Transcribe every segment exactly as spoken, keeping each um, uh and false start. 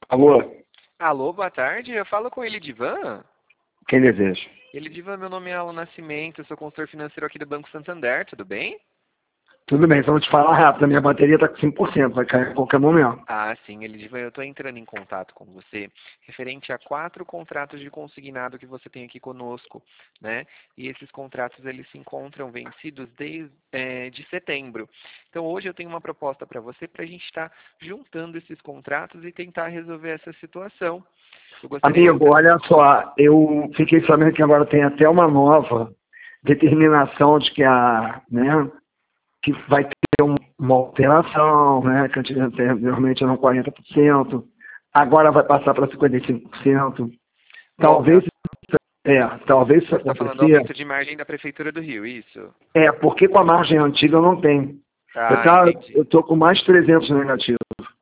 Alô, Alô, boa tarde. Eu falo com ele, Divan. quem deseja? Ele, Divan, meu nome é Alan Nascimento, eu sou consultor financeiro aqui do Banco Santander, tudo bem? Tudo bem, só vou te falar rápido, a minha bateria está com cinco por cento, vai cair a qualquer momento. Ah, sim, ele, Divan, eu estou entrando em contato com você referente a quatro contratos de consignado que você tem aqui conosco, né? E esses contratos, eles se encontram vencidos desde é, de setembro. Então, hoje eu tenho uma proposta para você para a gente estar juntando esses contratos e tentar resolver essa situação. Eu gostaria de... Amigo, olha só, eu fiquei sabendo que agora tem até uma nova determinação de que a, né, que vai ter um- uma alteração, né, que anteriormente eram quarenta por cento, agora vai passar para cinquenta e cinco por cento. Bom, Talvez, é, talvez isso você está falando do acontecer, aumento de margem da Prefeitura do Rio, isso? é, porque com a margem antiga eu não tenho. Eu, Ah, tá, entendi. eu tô com mais trezentos negativos.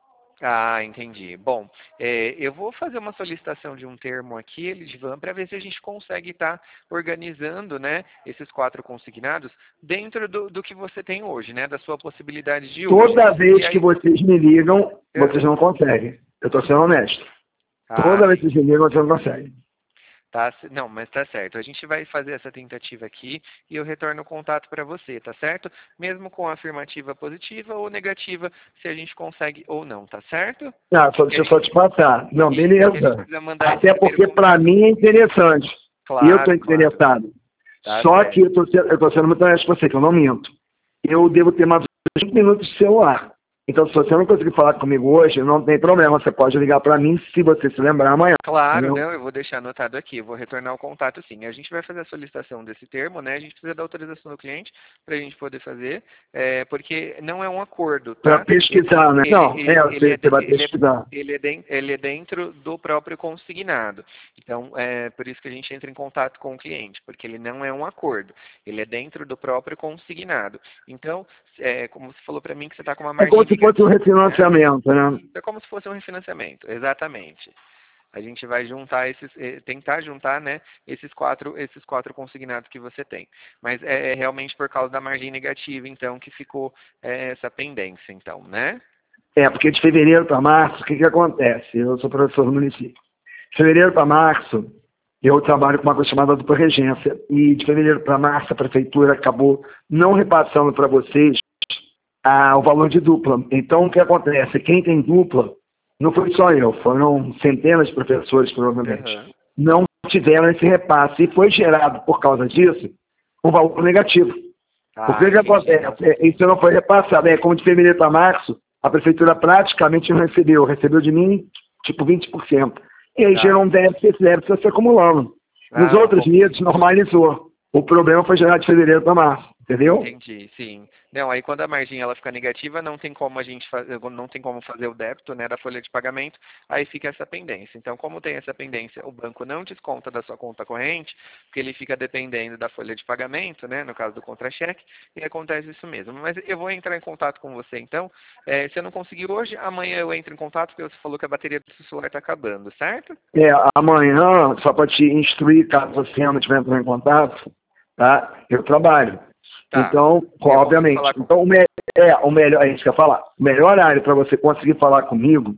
Ah, entendi. Bom, é, eu vou fazer uma solicitação de um termo aqui, Elidivan, para ver se a gente consegue estar organizando, né, esses quatro consignados dentro do, do que você tem hoje, né, da sua possibilidade de hoje. Toda E vez que aí, vocês me ligam, ah, vocês não conseguem. Eu estou sendo honesto. ah, Toda vez que sim. vocês me ligam, vocês não conseguem. Tá, c- não, mas tá certo. A gente vai fazer essa tentativa aqui e eu retorno o contato para você, tá certo? Mesmo com afirmativa positiva ou negativa, se a gente consegue ou não, tá certo? Ah, só, E a deixa eu só gente, te passar. Não, e, e a gente beleza. precisa mandar esse Até primeiro porque para contrato. mim é interessante. Eu estou Claro, claro. interessado. Tá Só que certo. eu estou sendo, eu tô sendo muito honesto com você, que eu não minto. Eu devo ter mais cinco minutos de celular. Então, se você não conseguir falar comigo hoje, não tem problema. Você pode ligar para mim se você se lembrar amanhã. Claro, Entendeu? não, eu vou deixar anotado aqui, eu vou retornar o contato sim. A gente vai fazer a solicitação desse termo, né? A gente precisa da autorização do cliente para a gente poder fazer, é, porque não é um acordo, Para tá? Ele, pesquisar, né? ele, Não, ele, é, ele, você, é, você de- vai ele, é, pesquisar. ele, é, den- ele é dentro do próprio consignado. Então, é por isso que a gente entra em contato com o cliente, porque ele não é um acordo, ele é dentro do próprio consignado. Então, é, como você falou para mim que você está com uma É margem como se fosse um negativa, né? refinanciamento, né? É como se fosse um refinanciamento, exatamente. A gente vai juntar esses, eh, tentar juntar, né, esses quatro, esses quatro consignados que você tem. Mas é, é realmente por causa da margem negativa, então, que ficou eh, essa pendência, então, né? É, porque de fevereiro para março, o que, que acontece? Eu sou professor no município. De fevereiro para março, eu trabalho com uma coisa chamada dupla regência. E de fevereiro para março, a prefeitura acabou não repassando para vocês ah, o valor de dupla. Então, o que acontece? Quem tem dupla, não foi só eu, foram centenas de professores, provavelmente, Aham. não tiveram esse repasse. E foi gerado, por causa disso, um valor negativo. O Ah, que, que entendi. Não, acontece? É, isso não foi repassado. É como de fevereiro para março, a prefeitura praticamente não recebeu. Recebeu de mim, tipo, vinte por cento. E aí tá, gerou um entendi. déficit, esse déficit está se acumulando. Nos Ah, outros bom. meses, normalizou. O problema foi gerado de fevereiro para março. Entendeu? Entendi, sim. Não, aí quando a margem ela fica negativa, não tem como a gente fazer, não tem como fazer o débito, né, da folha de pagamento, aí fica essa pendência. Então, como tem essa pendência, o banco não desconta da sua conta corrente, porque ele fica dependendo da folha de pagamento, né, no caso do contra-cheque, e acontece isso mesmo. Mas eu vou entrar em contato com você, então. É, se eu não conseguir hoje, amanhã eu entro em contato, porque você falou que a bateria do seu celular está acabando, certo? É, amanhã, só para te instruir, caso você não estiver entrando em contato, tá? Eu trabalho. Tá. Então, Eu vou obviamente. falar com... Então, o me- é, o melhor, é isso que eu ia falar. O melhor horário para você conseguir falar comigo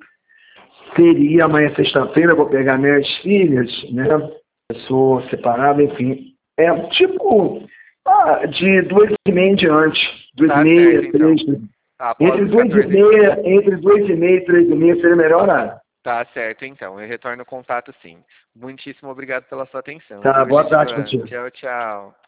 seria amanhã, sexta-feira, eu vou pegar minhas filhas, né? Eu sou separado, enfim. É tipo ah, de duas e meia em diante. Duas e Tá certo, meia, então. três. Após Entre os duas e quatorze. meia, entre duas e meia e três e meia seria o melhor horário. Tá certo, então. Eu retorno o contato sim. Muitíssimo obrigado pela sua atenção, Tá, viu, boa tarde Elidivan? contigo. Tchau, tchau.